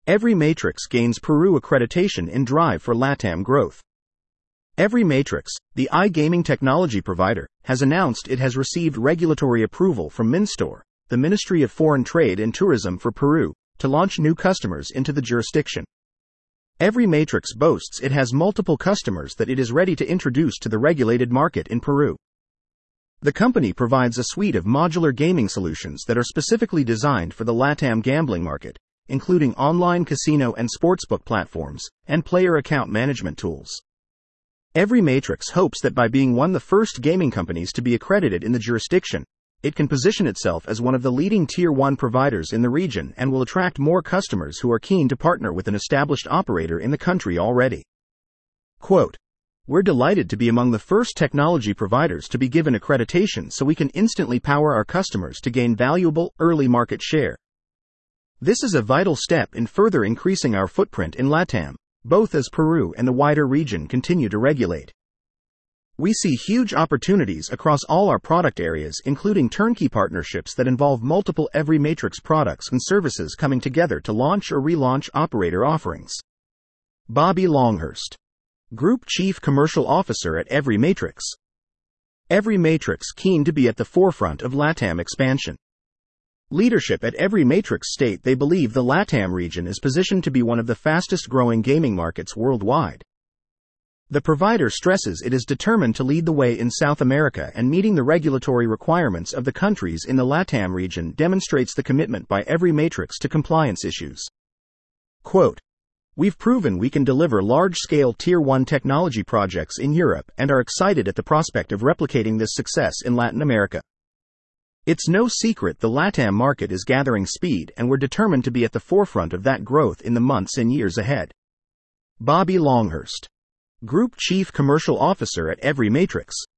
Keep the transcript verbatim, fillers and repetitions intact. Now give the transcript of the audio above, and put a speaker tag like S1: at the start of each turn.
S1: Every Matrix gains Peru accreditation in drive for LATAM growth. Every Matrix, the iGaming technology provider, has announced it has received regulatory approval from MINSTOR, the Ministry of Foreign Trade and Tourism for Peru, to launch new customers into the jurisdiction. Every Matrix boasts it has multiple customers that it is ready to introduce to the regulated market in Peru. The company provides a suite of modular gaming solutions that are specifically designed for the LATAM gambling market, including online casino and sportsbook platforms, and player account management tools. Every Matrix hopes that by being one of the first gaming companies to be accredited in the jurisdiction, it can position itself as one of the leading Tier one providers in the region and will attract more customers who are keen to partner with an established operator in the country already. Quote, "We're delighted to be among the first technology providers to be given accreditation so we can instantly power our customers to gain valuable, early market share. This is a vital step in further increasing our footprint in LATAM, both as Peru and the wider region continue to regulate. We see huge opportunities across all our product areas, including turnkey partnerships that involve multiple Every Matrix products and services coming together to launch or relaunch operator offerings." Bobby Longhurst, Group Chief Commercial Officer at Every Matrix. Every Matrix keen to be at the forefront of LATAM expansion. Leadership at Every Matrix state they believe the LATAM region is positioned to be one of the fastest growing gaming markets worldwide. The provider stresses it is determined to lead the way in South America, and meeting the regulatory requirements of the countries in the LATAM region demonstrates the commitment by Every Matrix to compliance issues. Quote, "We've proven we can deliver large-scale Tier one technology projects in Europe and are excited at the prospect of replicating this success in Latin America. It's no secret the LATAM market is gathering speed, and we're determined to be at the forefront of that growth in the months and years ahead." Bobby Longhurst, Group Chief Commercial Officer at Every Matrix.